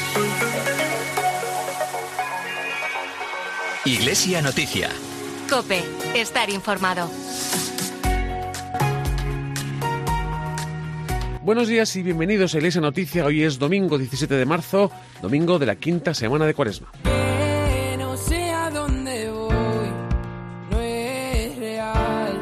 Iglesia Noticia. COPE. Estar informado. Buenos días y bienvenidos a Iglesia Noticia. Hoy es domingo 17 de marzo, domingo de la quinta semana de Cuaresma. No sé a dónde voy, no es real.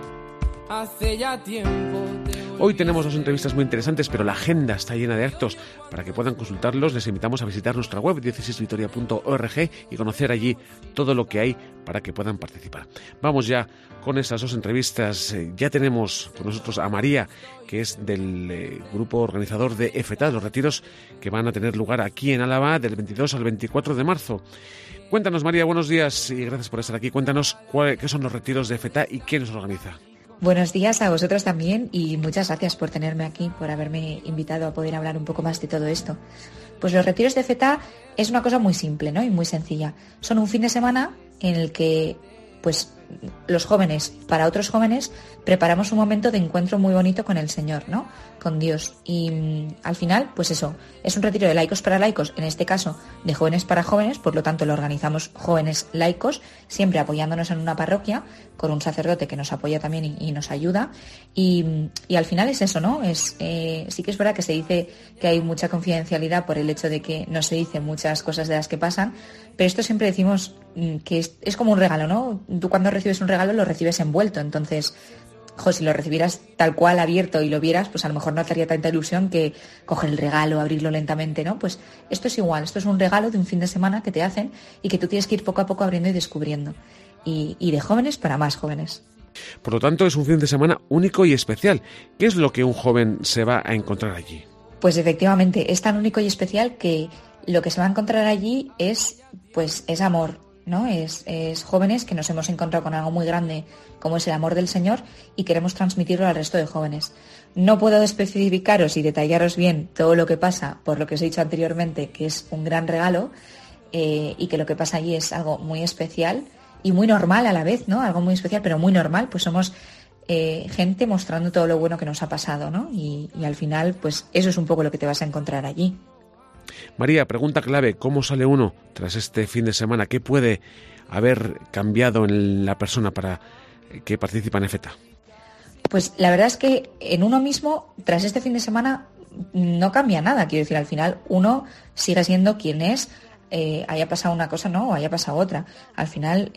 Hace ya tiempo. Hoy tenemos dos entrevistas muy interesantes, pero la agenda está llena de actos. Para que puedan consultarlos, les invitamos a visitar nuestra web 16vitoria.org y conocer allí todo lo que hay para que puedan participar. Vamos ya con estas dos entrevistas. Ya tenemos con nosotros a María, que es del grupo organizador de EFETA, los retiros que van a tener lugar aquí en Álava del 22 al 24 de marzo. Cuéntanos, María, buenos días y gracias por estar aquí. Cuéntanos qué son los retiros de EFETA y quién los organiza. Buenos días a vosotros también y muchas gracias por tenerme aquí, por haberme invitado a poder hablar un poco más de todo esto. Pues los retiros de EFETA es una cosa muy simple, ¿no? Y muy sencilla. Son un fin de semana en el que, pues, los jóvenes, para otros jóvenes, preparamos un momento de encuentro muy bonito con el Señor, ¿no? Con Dios. Y al final, pues eso, es un retiro de laicos para laicos, en este caso de jóvenes para jóvenes, por lo tanto lo organizamos jóvenes laicos, siempre apoyándonos en una parroquia, con un sacerdote que nos apoya también y nos ayuda. Y al final es eso, ¿no? Sí que es verdad que se dice que hay mucha confidencialidad por el hecho de que no se dicen muchas cosas de las que pasan, pero esto siempre decimos que es como un regalo, ¿no? Tú cuando recibes un regalo lo recibes envuelto, entonces, si lo recibieras tal cual abierto y lo vieras, pues a lo mejor no te haría tanta ilusión que coger el regalo, abrirlo lentamente, ¿no? Pues esto es igual, esto es un regalo de un fin de semana que te hacen y que tú tienes que ir poco a poco abriendo y descubriendo. Y de jóvenes para más jóvenes. Por lo tanto, es un fin de semana único y especial. ¿Qué es lo que un joven se va a encontrar allí? Pues efectivamente, es tan único y especial que lo que se va a encontrar allí es amor, ¿no? Es jóvenes que nos hemos encontrado con algo muy grande como es el amor del Señor y queremos transmitirlo al resto de jóvenes. No puedo especificaros y detallaros bien todo lo que pasa, por lo que os he dicho anteriormente, que es un gran regalo y que lo que pasa allí es algo muy especial y muy normal a la vez, ¿no? Algo muy especial, pero muy normal, pues somos gente mostrando todo lo bueno que nos ha pasado, ¿no? Y al final, pues eso es un poco lo que te vas a encontrar allí. María, pregunta clave, ¿cómo sale uno tras este fin de semana? ¿Qué puede haber cambiado en la persona para que participa en EFETA? Pues la verdad es que en uno mismo, tras este fin de semana, no cambia nada. Quiero decir, al final uno sigue siendo quien es, haya pasado una cosa, ¿no? O haya pasado otra. Al final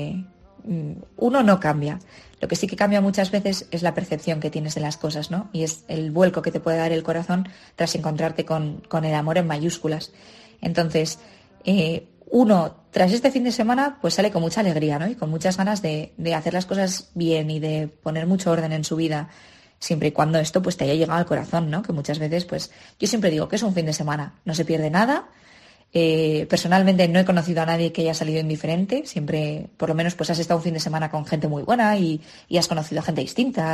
uno no cambia. Lo que sí que cambia muchas veces es la percepción que tienes de las cosas, ¿no? Y es el vuelco que te puede dar el corazón tras encontrarte con el amor en mayúsculas. Entonces, uno, tras este fin de semana, pues sale con mucha alegría, ¿no? Y con muchas ganas de hacer las cosas bien y de poner mucho orden en su vida, siempre y cuando esto pues te haya llegado al corazón, ¿no? Que muchas veces, pues, yo siempre digo que es un fin de semana, no se pierde nada. Personalmente no he conocido a nadie que haya salido indiferente, siempre, por lo menos, pues has estado un fin de semana con gente muy buena y has conocido a gente distinta,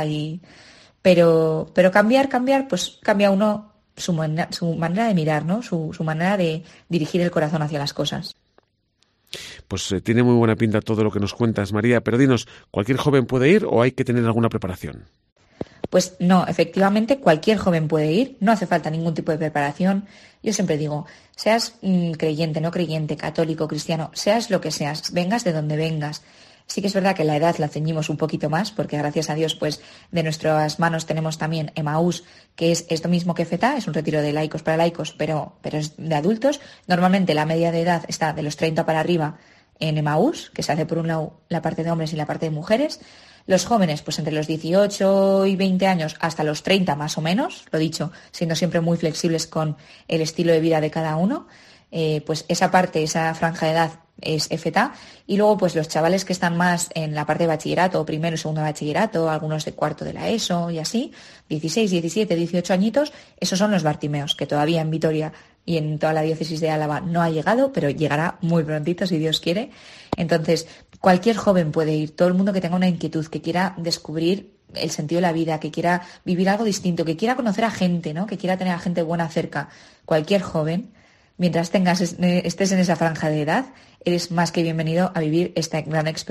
pero cambiar, pues cambia uno su manera de mirar, ¿no? Su manera de dirigir el corazón hacia las cosas. Pues tiene muy buena pinta todo lo que nos cuentas, María, pero dinos, ¿cualquier joven puede ir o hay que tener alguna preparación? Pues no, efectivamente cualquier joven puede ir, no hace falta ningún tipo de preparación. Yo siempre digo, seas creyente, no creyente, católico, cristiano, seas lo que seas, vengas de donde vengas. Sí que es verdad que la edad la ceñimos un poquito más, porque gracias a Dios, pues de nuestras manos tenemos también Emaús, que es esto mismo que EFETA, es un retiro de laicos para laicos, pero es de adultos. Normalmente la media de edad está de los 30 para arriba en Emaús, que se hace por un lado la parte de hombres y la parte de mujeres. Los jóvenes, pues entre los 18 y 20 años hasta los 30 más o menos, lo dicho, siendo siempre muy flexibles con el estilo de vida de cada uno, pues esa parte, esa franja de edad es EFETA. Y luego pues los chavales que están más en la parte de bachillerato, primero y segundo de bachillerato, algunos de cuarto de la ESO y así, 16, 17, 18 añitos, esos son los Bartimeos, que todavía en Vitoria y en toda la diócesis de Álava no ha llegado, pero llegará muy prontito si Dios quiere. Entonces, cualquier joven puede ir, todo el mundo que tenga una inquietud, que quiera descubrir el sentido de la vida, que quiera vivir algo distinto, que quiera conocer a gente, ¿no? Que quiera tener a gente buena cerca. Cualquier joven, mientras estés en esa franja de edad, eres más que bienvenido a vivir esta gran experiencia.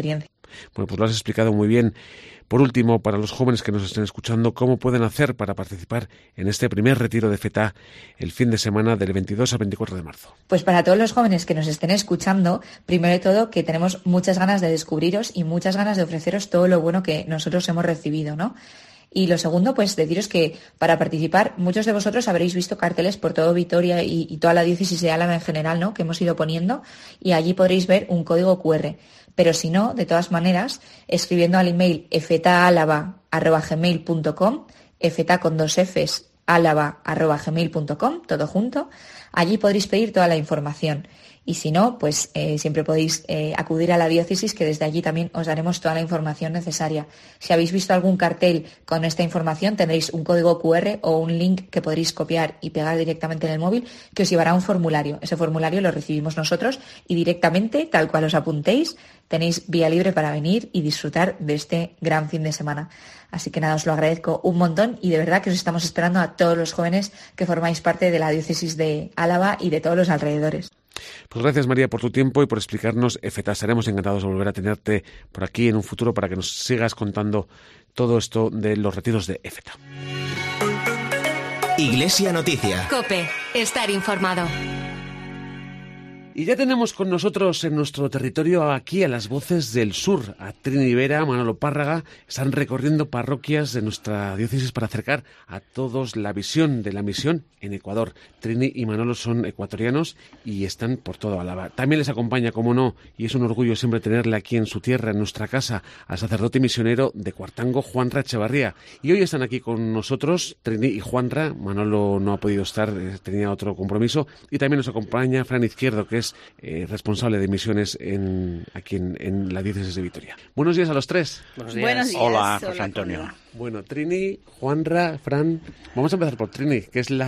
Bueno, pues lo has explicado muy bien. Por último, para los jóvenes que nos estén escuchando, ¿cómo pueden hacer para participar en este primer retiro de FETA el fin de semana del 22 al 24 de marzo? Pues para todos los jóvenes que nos estén escuchando, primero de todo que tenemos muchas ganas de descubriros y muchas ganas de ofreceros todo lo bueno que nosotros hemos recibido, ¿no? Y lo segundo, pues deciros que para participar, muchos de vosotros habréis visto carteles por todo Vitoria y toda la diócesis de Álava en general, ¿no?, que hemos ido poniendo, y allí podréis ver un código QR. Pero si no, de todas maneras, escribiendo al email efetaalava@gmail.com, efeta con 2 Fs, álava@gmail.com, todo junto, allí podréis pedir toda la información. Y si no, pues siempre podéis acudir a la diócesis, que desde allí también os daremos toda la información necesaria. Si habéis visto algún cartel con esta información, tendréis un código QR o un link que podréis copiar y pegar directamente en el móvil, que os llevará a un formulario. Ese formulario lo recibimos nosotros y directamente, tal cual os apuntéis, tenéis vía libre para venir y disfrutar de este gran fin de semana. Así que nada, os lo agradezco un montón y de verdad que os estamos esperando a todos los jóvenes que formáis parte de la diócesis de Álava y de todos los alrededores. Pues gracias, María, por tu tiempo y por explicarnos EFETA. Estaremos encantados de volver a tenerte por aquí en un futuro para que nos sigas contando todo esto de los retiros de EFETA. Iglesia Noticia. COPE. Estar informado. Y ya tenemos con nosotros en nuestro territorio aquí a las voces del sur, a Trini Vera, Manolo Párraga. Están recorriendo parroquias de nuestra diócesis para acercar a todos la visión de la misión en Ecuador. Trini y Manolo son ecuatorianos y están por todo Álava. También les acompaña, como no, y es un orgullo siempre tenerle aquí en su tierra, en nuestra casa, al sacerdote misionero de Cuartango, Juanra Echevarría. Y hoy están aquí con nosotros Trini y Juanra. Manolo no ha podido estar, tenía otro compromiso. Y también nos acompaña Fran Izquierdo, que es responsable de misiones aquí en la diócesis de Vitoria. Buenos días a los tres. Buenos días. Buenos días. Hola, José Antonio. Bueno, Trini, Juanra, Fran, vamos a empezar por Trini, que es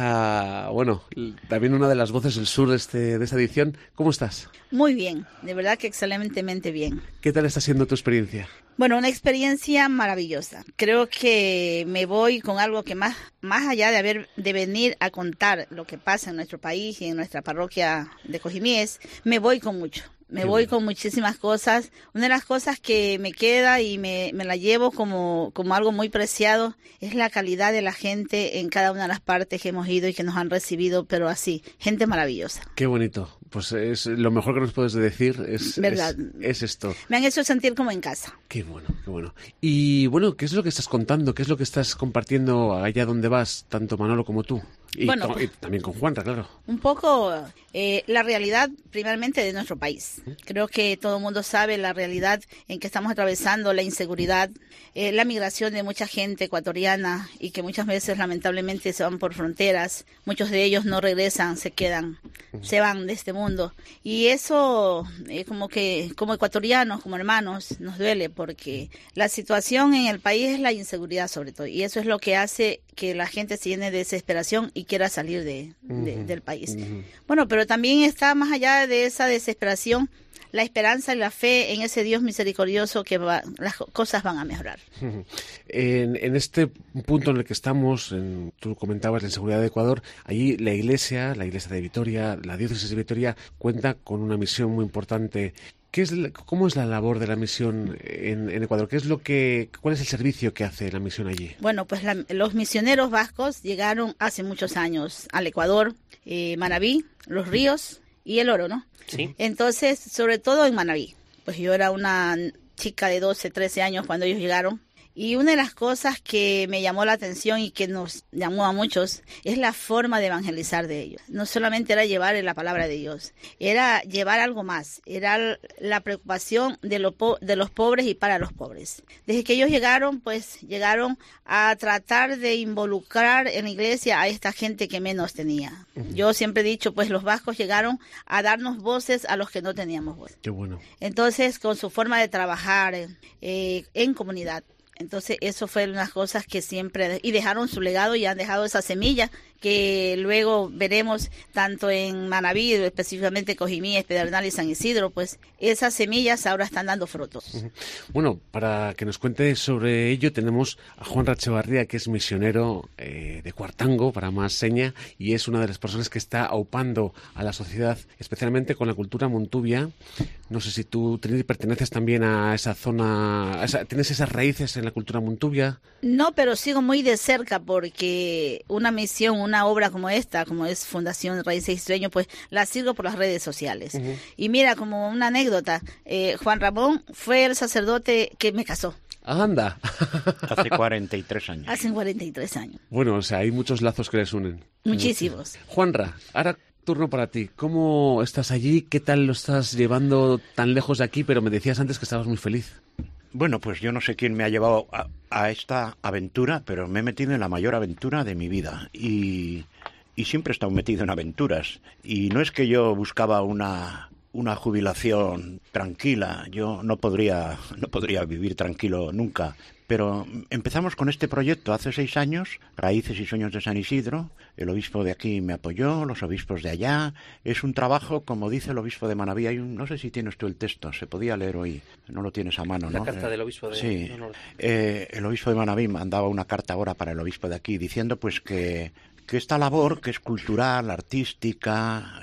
también una de las voces del sur de esta edición. ¿Cómo estás? Muy bien, de verdad que excelentemente bien. ¿Qué tal está siendo tu experiencia? Bueno, una experiencia maravillosa. Creo que me voy con algo que más allá de venir a contar lo que pasa en nuestro país y en nuestra parroquia de Cojimies, me voy con mucho. Me voy con muchísimas cosas. Una de las cosas que me queda y me la llevo como algo muy preciado es la calidad de la gente en cada una de las partes que hemos ido y que nos han recibido, pero así, gente maravillosa. Qué bonito. Pues es lo mejor que nos puedes decir, ¿verdad? Es esto. Me han hecho sentir como en casa. Qué bueno, qué bueno. Y bueno, ¿qué es lo que estás contando? ¿Qué es lo que estás compartiendo allá donde vas, tanto Manolo como tú? Y también con Juanra, claro. Un poco la realidad, primeramente, de nuestro país. Creo que todo el mundo sabe la realidad en que estamos atravesando, la inseguridad, la migración de mucha gente ecuatoriana y que muchas veces, lamentablemente, se van por fronteras. Muchos de ellos no regresan, se quedan, se van de este mundo. Y eso, como ecuatorianos, como hermanos, nos duele porque la situación en el país es la inseguridad, sobre todo. Y eso es lo que hace que la gente se llene de desesperación y quiera salir del país. Bueno, pero también está más allá de esa desesperación la esperanza y la fe en ese Dios misericordioso que las cosas van a mejorar. En este punto en el que estamos, tú comentabas la inseguridad de Ecuador, allí la iglesia de Vitoria, la diócesis de Vitoria, cuenta con una misión muy importante. ¿Cómo es la labor de la misión en Ecuador? ¿Cuál es el servicio que hace la misión allí? Bueno, pues los misioneros vascos llegaron hace muchos años al Ecuador, Manabí, Los Ríos y El Oro, ¿no? Sí. Entonces, sobre todo en Manabí, pues yo era una chica de 12, 13 años cuando ellos llegaron. Y una de las cosas que me llamó la atención y que nos llamó a muchos es la forma de evangelizar de ellos. No solamente era llevar la palabra de Dios, era llevar algo más, era la preocupación de los pobres y para los pobres. Desde que ellos llegaron, pues llegaron a tratar de involucrar en la iglesia a esta gente que menos tenía. Yo siempre he dicho, pues los vascos llegaron a darnos voces a los que no teníamos voz. Qué bueno. Entonces, con su forma de trabajar en comunidad. Entonces, eso fue unas cosas que siempre... Y dejaron su legado y han dejado esa semilla que luego veremos tanto en Manabí, específicamente Cojimíes, Pedernal y San Isidro, pues esas semillas ahora están dando frutos. Bueno, para que nos cuente sobre ello tenemos a Juanra Echevarría, que es misionero de Cuartango, para más seña, y es una de las personas que está aupando a la sociedad, especialmente con la cultura montubia. No sé si tú, Trini, perteneces también a esa zona, ¿tienes esas raíces en la cultura montubia? No, pero sigo muy de cerca porque una misión, una obra como esta, como es Fundación Raíces y Sueños, pues la sigo por las redes sociales. Y mira, como una anécdota, Juan Ramón fue el sacerdote que me casó. ¡Anda! Hace 43 años. Hace 43 años. Bueno, o sea, hay muchos lazos que les unen. Muchísimos. Juanra, ahora turno para ti. ¿Cómo estás allí? ¿Qué tal lo estás llevando tan lejos de aquí? Pero me decías antes que estabas muy feliz. Bueno, pues yo no sé quién me ha llevado a esta aventura, pero me he metido en la mayor aventura de mi vida. Y siempre he estado metido en aventuras. Y no es que yo buscaba una jubilación tranquila. Yo no podría vivir tranquilo nunca. Pero empezamos con este proyecto hace 6 años, Raíces y Sueños de San Isidro. El obispo de aquí me apoyó, los obispos de allá. Es un trabajo, como dice el obispo de Manabí. No sé si tienes tú el texto, se podía leer hoy. No lo tienes a mano, ¿no? La carta del obispo de... Sí. El obispo de Manabí mandaba una carta ahora para el obispo de aquí, diciendo pues que esta labor, que es cultural, artística,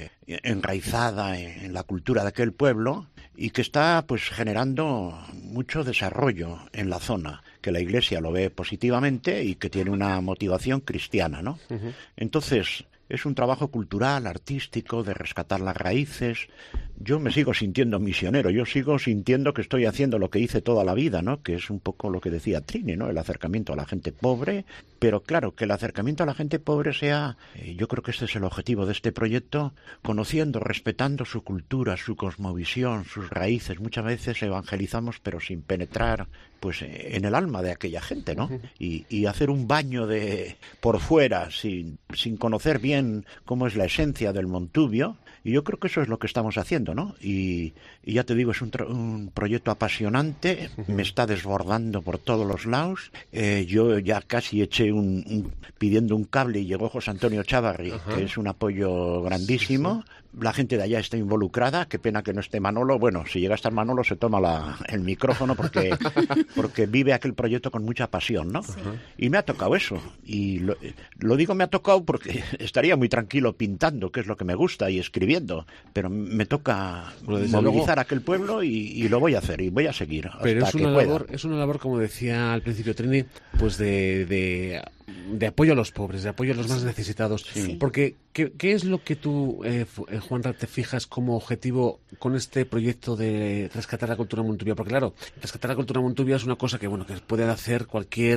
enraizada en la cultura de aquel pueblo, y que está pues generando mucho desarrollo en la zona, que la Iglesia lo ve positivamente y que tiene una motivación cristiana, ¿no? Entonces, es un trabajo cultural, artístico, de rescatar las raíces. Yo me sigo sintiendo misionero, yo sigo sintiendo que estoy haciendo lo que hice toda la vida, ¿no? Que es un poco lo que decía Trini, ¿no? El acercamiento a la gente pobre, pero claro, que el acercamiento a la gente pobre sea, yo creo que este es el objetivo de este proyecto, conociendo, respetando su cultura, su cosmovisión, sus raíces. Muchas veces evangelizamos, pero sin penetrar pues en el alma de aquella gente, ¿no? Y hacer un baño por fuera, sin conocer bien cómo es la esencia del Montubio. Y yo creo que eso es lo que estamos haciendo, ¿no? Y ya te digo, es un proyecto apasionante, me está desbordando por todos los lados. Yo ya casi eché pidiendo un cable y llegó José Antonio Chávarri, que es un apoyo grandísimo. La gente de allá está involucrada, qué pena que no esté Manolo. Bueno, si llega a estar Manolo se toma el micrófono porque vive aquel proyecto con mucha pasión, ¿no? Sí. Y me ha tocado eso. Y lo digo me ha tocado porque estaría muy tranquilo pintando, que es lo que me gusta, y escribiendo. Pero me toca movilizar a aquel pueblo y lo voy a hacer y voy a seguir hasta pero que pueda. Es una labor, como decía al principio Trini, pues de apoyo a los pobres, de apoyo a los más necesitados. Sí. Porque, ¿qué es lo que tú, Juanra, te fijas como objetivo con este proyecto de rescatar la cultura montubia? Porque claro, rescatar la cultura montubia es una cosa que puede hacer cualquier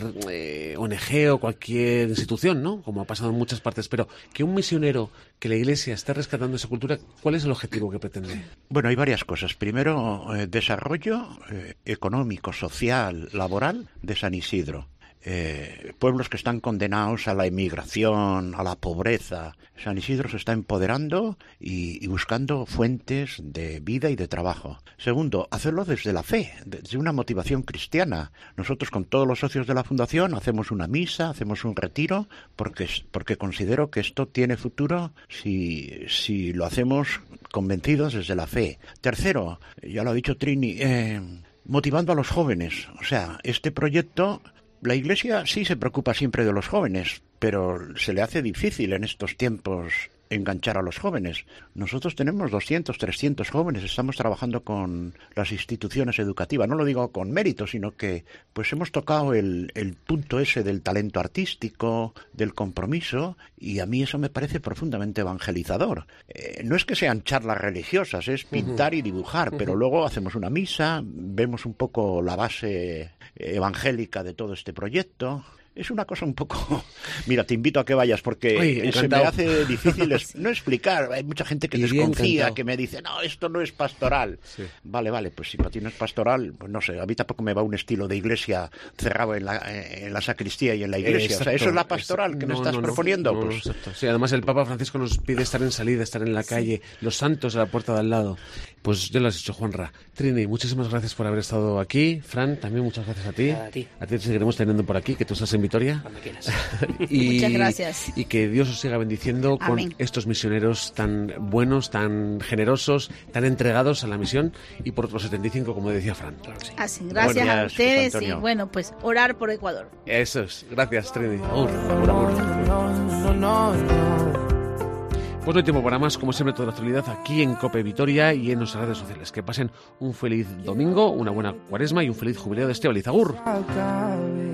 ONG o cualquier institución, ¿no? Como ha pasado en muchas partes, pero que un misionero, que la Iglesia esté rescatando esa cultura, ¿cuál es el objetivo que pretende? Bueno, hay varias cosas. Primero, desarrollo económico, social, laboral de San Isidro. Pueblos que están condenados a la emigración, a la pobreza. San Isidro se está empoderando y buscando fuentes de vida y de trabajo. Segundo, hacerlo desde la fe, desde una motivación cristiana. Nosotros con todos los socios de la Fundación hacemos una misa, hacemos un retiro, porque considero que esto tiene futuro si lo hacemos convencidos desde la fe. Tercero, ya lo ha dicho Trini, motivando a los jóvenes. O sea, este proyecto... La Iglesia sí se preocupa siempre de los jóvenes, pero se le hace difícil en estos tiempos enganchar a los jóvenes. Nosotros tenemos 200, 300 jóvenes, estamos trabajando con las instituciones educativas. No lo digo con mérito, sino que pues hemos tocado el punto ese del talento artístico, del compromiso, y a mí eso me parece profundamente evangelizador. No es que sean charlas religiosas, es pintar y dibujar, pero luego hacemos una misa, vemos un poco la base evangélica de todo este proyecto. Es una cosa un poco... Mira, te invito a que vayas porque se me hace difícil no explicar. Hay mucha gente que desconfía, que me dice, no, esto no es pastoral. Sí. Vale, pues si para ti no es pastoral, pues no sé, a mí tampoco me va un estilo de iglesia cerrado en la sacristía y en la iglesia. Exacto, o sea, ¿eso es la pastoral que me estás proponiendo? No, pues... exacto. Sí, además el Papa Francisco nos pide estar en salida, estar en la calle, los santos a la puerta de al lado. Pues ya lo has dicho, Juanra. Trini, muchísimas gracias por haber estado aquí. Fran, también muchas gracias a ti. A ti. A ti te seguiremos teniendo por aquí, que tú estás en Vitoria. Cuando quieras. Muchas gracias. Y que Dios os siga bendiciendo Amén. con estos misioneros tan buenos, tan generosos, tan entregados a la misión y por los 75, como decía Fran. Claro que sí. Así, gracias Buenos a días, ustedes José y Antonio. bueno, pues orar por Ecuador. Eso es. Gracias, Trini. Agur, agur, agur. Pues no hay tiempo para más, como siempre, toda la actualidad aquí en COPE Vitoria y en nuestras redes sociales. Que pasen un feliz domingo, una buena cuaresma y un feliz jubileo de Estíbaliz. Agur.